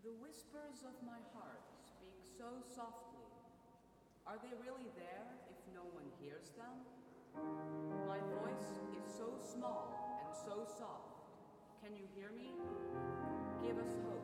The whispers of my heart speak so softly. Are they really there if no one hears them? My voice is so small and so soft. Can you hear me? Give us hope.